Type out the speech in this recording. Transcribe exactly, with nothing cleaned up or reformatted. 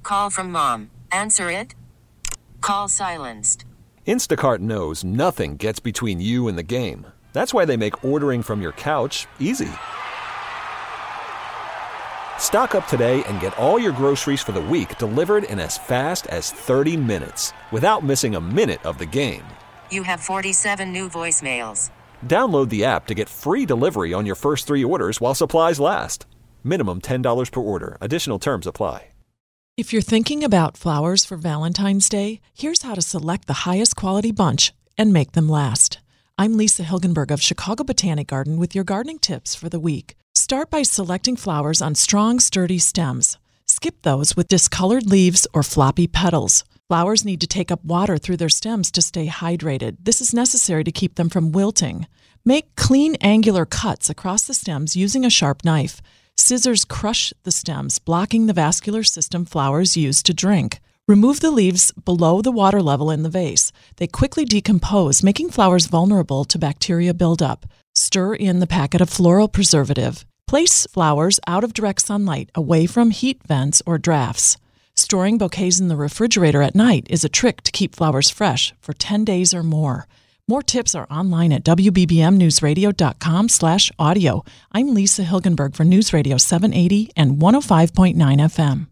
call from mom. Answer it. Call silenced. Instacart knows nothing gets between you and the game. That's why they make ordering from your couch easy. Stock up today and get all your groceries for the week delivered in as fast as thirty minutes without missing a minute of the game. You have forty-seven new voicemails. Download the app to get free delivery on your first three orders while supplies last. Minimum ten dollars per order. Additional terms apply. If you're thinking about flowers for Valentine's Day, here's how to select the highest quality bunch and make them last. I'm Lisa Hilgenberg of Chicago Botanic Garden with your gardening tips for the week. Start by selecting flowers on strong, sturdy stems. Skip those with discolored leaves or floppy petals. Flowers need to take up water through their stems to stay hydrated. This is necessary to keep them from wilting. Make clean, angular cuts across the stems using a sharp knife. Scissors crush the stems, blocking the vascular system flowers use to drink. Remove the leaves below the water level in the vase. They quickly decompose, making flowers vulnerable to bacteria buildup. Stir in the packet of floral preservative. Place flowers out of direct sunlight, away from heat vents or drafts. Storing bouquets in the refrigerator at night is a trick to keep flowers fresh for ten days or more. More tips are online at w b b m news radio dot com slash audio. I'm Lisa Hilgenberg for News Radio seven eighty and one oh five point nine F M.